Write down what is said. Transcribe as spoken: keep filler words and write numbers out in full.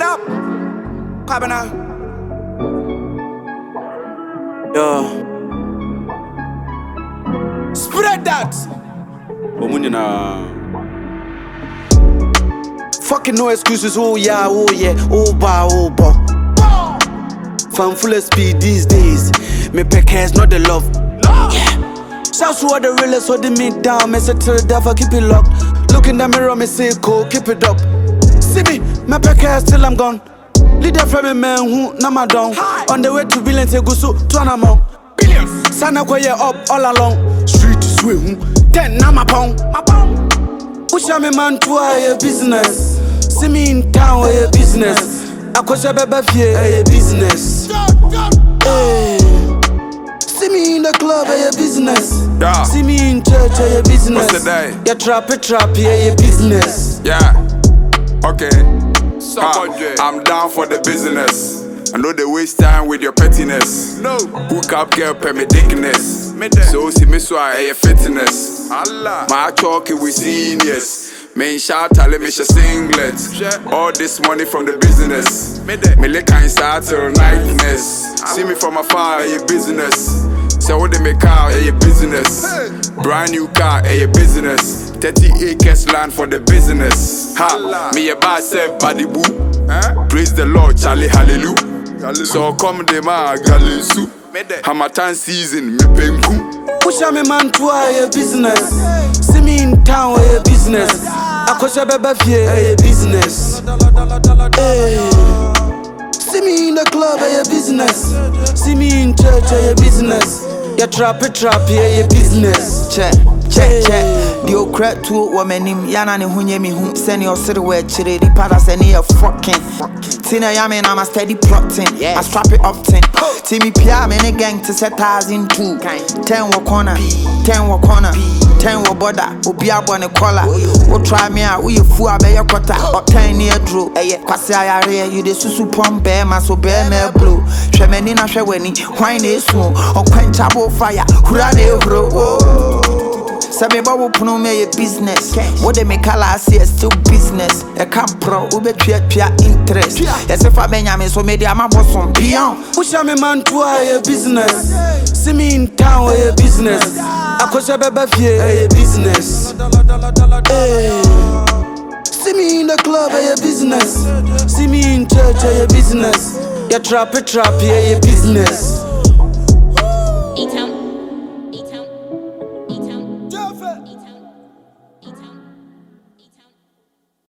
up. Cabana. Yo. Spread that. Omunina. Fucking no excuses. Oh yeah, oh yeah, oh ba, oh ba. Fan full of speed these days. Me peck has not the love. Yeah. Shouts to all the realest, so they me down. Me say till the devil keep it locked. Look in the mirror, me say cool, keep it up. See me, my peck has till I'm gone. Leader from a man who na my down. On the way to billions, go so to an amount. Billions. Sana kwa up all along. Street to swim. Ten na my pound. My pound. Push me man to a business. See me in town, a business. I coach a baby fear, a business. Hey. See me in the club, a business. Yeah. See me in church, a business. What's the day? You trap it, trap a business. Yeah. Okay. Uh, I'm down for the business. I know they waste time with your pettiness. No. Hook up, girl, pay me dickness. So see me so I a fitness. My talking with seniors. Main shout out, let me share singlet. All this money from the business. Me lick inside till nightness. See me from afar, a business. So what they make out, a business. Brand new car, a business. thirty acres land for the business. Ha, me a bad self body boo. Praise the Lord, Charlie, hallelujah. So come the ma galisu. Hamatan season, me penku. Push me man to a business. See me in town, a business. I coach a baby fear, a business. Hey. See me in the club, a business. See me in church, a business. You trap it, trap a business. Check, check, check. The old crap to woman him Yana ni hunye mi hum send your city where chile the pada send a fucking Tina yamin I'm a steady plotting. I strap it up ten. Timmy Pia me gang to set us in two. Ten wa corner, ten wa corner, ten wa border. Obi abone collar. O try me out, we fool abe your quarter. Or ten near drew. Eh kwasi ayare you the susu pump bear ma so bear me blue. Shemeni na shweni, wine is small. Or quenchable fire. Hura de huro. Sabi babu puno me a business. What they make color see is still business. A camp pro, ube pia pia interest. Yes, if I menya me so maybe I'm a boss on beyond. Push me man to a business. See me in town, a business. I coach a baby fear, a business. Hey. See me in the club, a business. See me in church, a business. You trap it, trap a business.